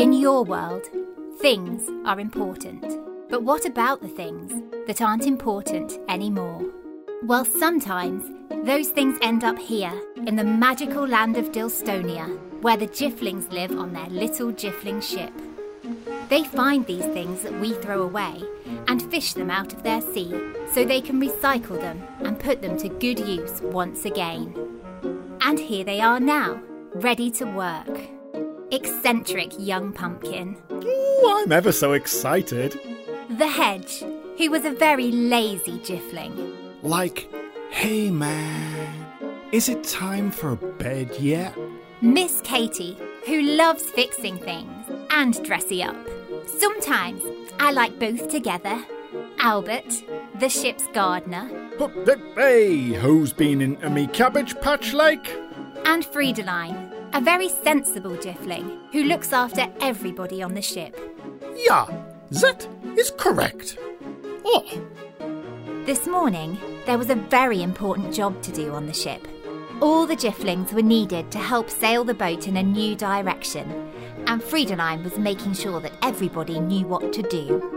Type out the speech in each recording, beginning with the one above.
In your world, things are important. But what about the things that aren't important anymore? Well, sometimes those things end up here, in the magical land of Dilstonia, where the Jifflings live on their little Jiffling ship. They find these things that we throw away and fish them out of their sea so they can recycle them and put them to good use once again. And here they are now, ready to work. Eccentric young pumpkin. Ooh, I'm ever so excited. The Hedge, who was a very lazy Jiffling. Like, hey man, is it time for bed yet? Miss Katie, who loves fixing things and dressing up. Sometimes I like both together. Albert, the ship's gardener. Hey, who's been into me cabbage patch like? And Friedeline, a very sensible Jiffling who looks after everybody on the ship. Yeah, that is correct. Oh. This morning, there was a very important job to do on the ship. All the Jifflings were needed to help sail the boat in a new direction, and Friedeline was making sure that everybody knew what to do.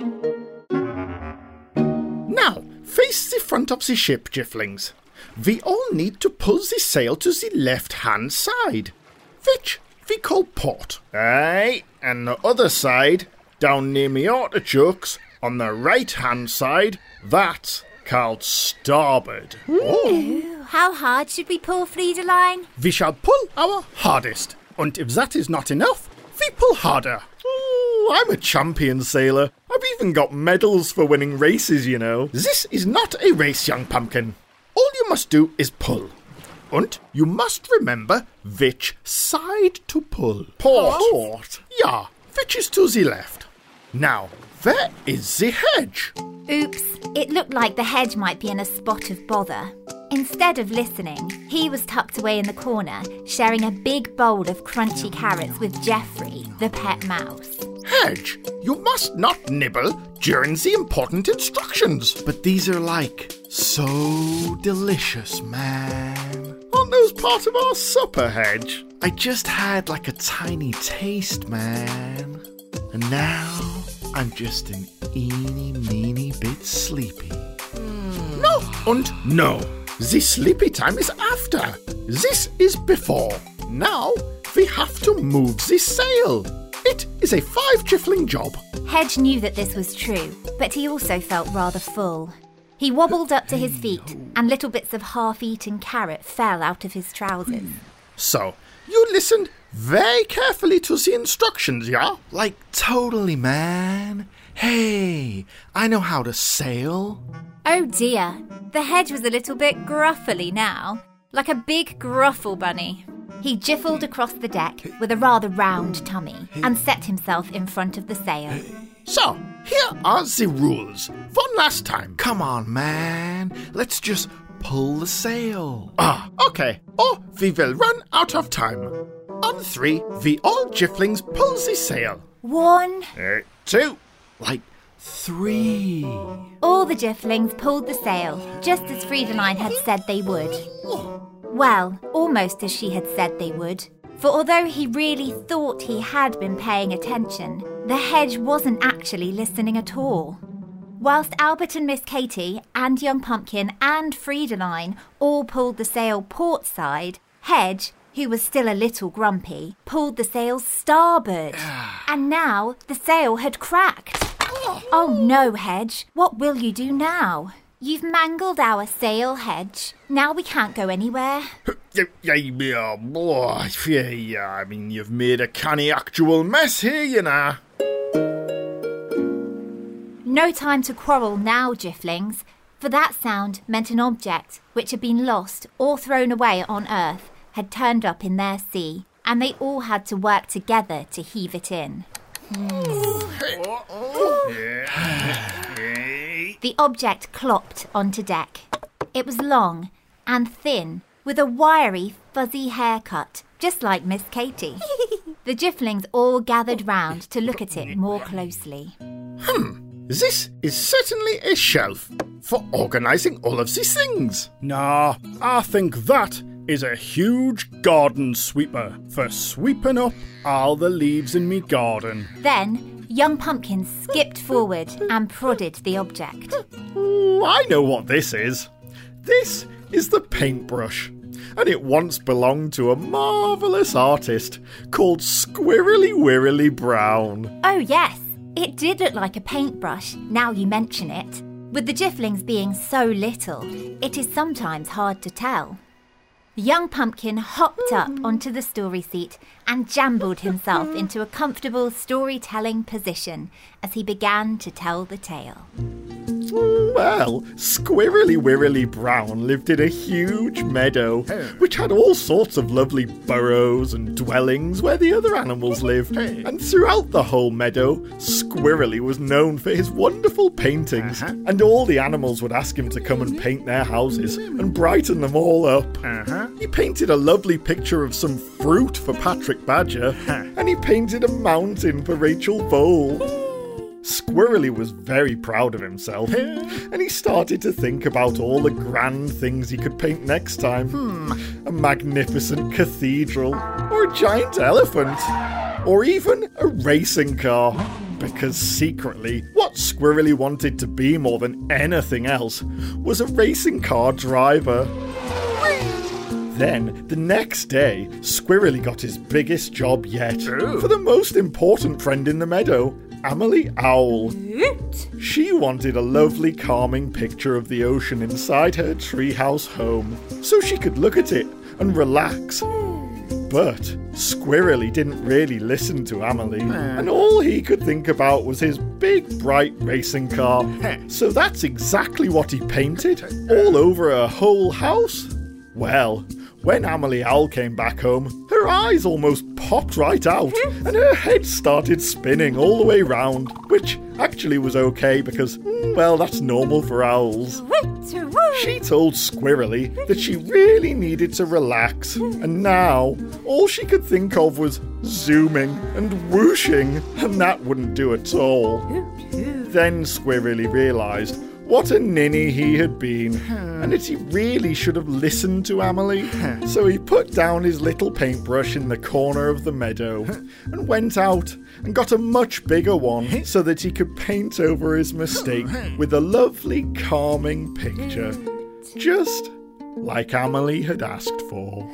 Now, face the front of the ship, Jifflings. We all need to pull the sail to the left-hand side, which we call port. Aye, and the other side, down near me artichokes, on the right-hand side, that's called starboard. Ooh, how hard should we pull, Friedeline? We shall pull our hardest, and if that is not enough, we pull harder. Ooh, I'm a champion sailor. I've even got medals for winning races, you know. This is not a race, young pumpkin. All you must do is pull. And you must remember which side to pull. Port. Yeah, which is to the left. Now, where is the hedge? Oops, it looked like the hedge might be in a spot of bother. Instead of listening, he was tucked away in the corner, sharing a big bowl of crunchy carrots with Geoffrey, the pet mouse. Hedge, you must not nibble during the important instructions. But these are like so delicious, man. Aren't those part of our supper, Hedge? I just had like a tiny taste, man. And now I'm just an eeny bit sleepy. No and no. The sleepy time is after. This is before. Now we have to move the sail. It is a 5 Jiffling job. Hedge knew that this was true, but he also felt rather full. He wobbled up to his feet, and little bits of half-eaten carrot fell out of his trousers. So, you listened very carefully to the instructions, yeah? Like, totally, man. Hey, I know how to sail. Oh dear, the Hedge was a little bit gruffly now, like a big gruffle bunny. He jiffled across the deck with a rather round tummy and set himself in front of the sail. So, here are the rules. One last time. Come on, man. Let's just pull the sail. Okay. Or we will run out of time. On 3, we all Jifflings pull the sail. 1, 2, like 3. All the Jifflings pulled the sail, just as Friedeline had said they would. Well, almost as she had said they would. For although he really thought he had been paying attention, the Hedge wasn't actually listening at all. Whilst Albert and Miss Katie and young Pumpkin and Friedeline all pulled the sail port side, Hedge, who was still a little grumpy, pulled the sail starboard. And now the sail had cracked. Oh no, Hedge, what will you do now? You've mangled our sail, Hedge. Now we can't go anywhere. I mean, you've made a canny actual mess here, you know. No time to quarrel now, Jifflings, for that sound meant an object which had been lost or thrown away on Earth had turned up in their sea, and they all had to work together to heave it in. The object clopped onto deck. It was long and thin, with a wiry, fuzzy haircut, just like Miss Katie. The Jifflings all gathered round to look at it more closely. This is certainly a shelf for organising all of these things. Nah, I think that is a huge garden sweeper for sweeping up all the leaves in me garden. Then young Pumpkin skipped forward and prodded the object. I know what this is. This is the paintbrush, and it once belonged to a marvellous artist called Squirrely Wirrily Brown. Oh yes, it did look like a paintbrush, now you mention it. With the Jifflings being so little, it is sometimes hard to tell. Young Pumpkin hopped up onto the story seat and jambled himself into a comfortable storytelling position as he began to tell the tale. Well, Squirrely Wirrily Brown lived in a huge meadow, which had all sorts of lovely burrows and dwellings where the other animals lived. And throughout the whole meadow, Squirrely was known for his wonderful paintings, and all the animals would ask him to come and paint their houses and brighten them all up. He painted a lovely picture of some fruit for Patrick Badger, and he painted a mountain for Rachel Vole. Squirrely was very proud of himself, and he started to think about all the grand things he could paint next time. A magnificent cathedral, or a giant elephant, or even a racing car. Because secretly, what Squirrely wanted to be more than anything else was a racing car driver. Then, the next day, Squirrely got his biggest job yet for the most important friend in the meadow, Amelie Owl. She wanted a lovely calming picture of the ocean inside her treehouse home, so she could look at it and relax. But Squirrely didn't really listen to Amelie, and all he could think about was his big bright racing car. So that's exactly what he painted, all over her whole house. Well, when Amelie Owl came back home, her eyes almost popped right out, and her head started spinning all the way round, which actually was okay because, well, that's normal for owls. She told Squirrely that she really needed to relax, and now all she could think of was zooming and whooshing, and that wouldn't do at all. Then Squirrely realised what a ninny he had been, and that he really should have listened to Amelie. So he put down his little paintbrush in the corner of the meadow and went out and got a much bigger one so that he could paint over his mistake with a lovely calming picture, just like Amelie had asked for.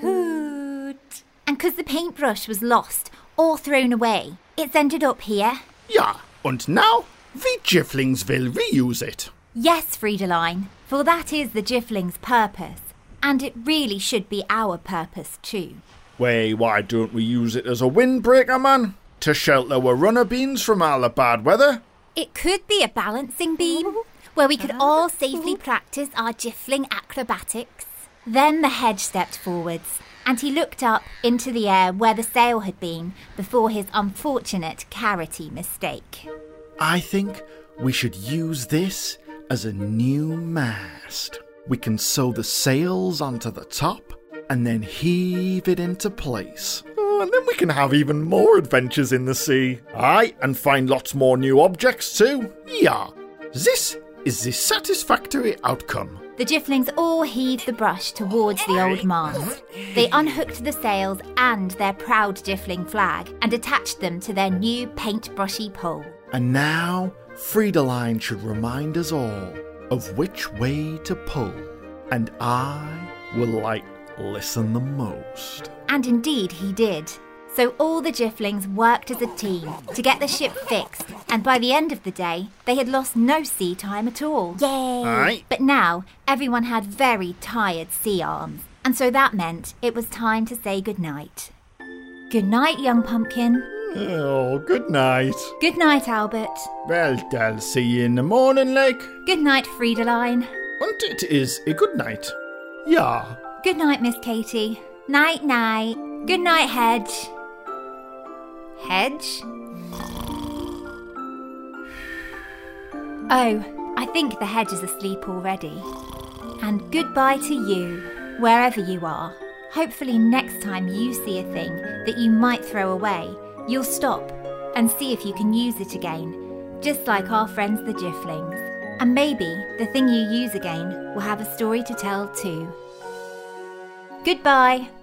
And because the paintbrush was lost or thrown away, it's ended up here. Ja, und now the Jifflings will reuse it. Yes, Friedeline, for that is the Jiffling's purpose, and it really should be our purpose too. Why don't we use it as a windbreaker, man? To shelter our runner beans from all the bad weather? It could be a balancing beam, where we could all safely practice our Jiffling acrobatics. Then the hedge stepped forwards, and he looked up into the air where the sail had been before his unfortunate carroty mistake. I think we should use this as a new mast. We can sew the sails onto the top and then heave it into place. And then we can have even more adventures in the sea. Aye, and find lots more new objects too. Yeah, this is the satisfactory outcome. The Jifflings all heaved the brush towards the old mast. They unhooked the sails and their proud Jiffling flag and attached them to their new paintbrushy pole. And now Friedeline should remind us all of which way to pull, and I will listen the most. And indeed he did. So all the Jifflings worked as a team to get the ship fixed, and by the end of the day, they had lost no sea time at all. Yay! Aye. But now, everyone had very tired sea arms, and so that meant it was time to say goodnight. Good night, young Pumpkin. Oh, good night. Good night, Albert. Well, I'll see you in the morning, like. Good night, Friedeline. And it is a good night. Yeah. Good night, Miss Katie. Night-night. Good night, Hedge. Hedge? Oh, I think the hedge is asleep already. And goodbye to you, wherever you are. Hopefully next time you see a thing that you might throw away, you'll stop and see if you can use it again, just like our friends the Jifflings. And maybe the thing you use again will have a story to tell too. Goodbye.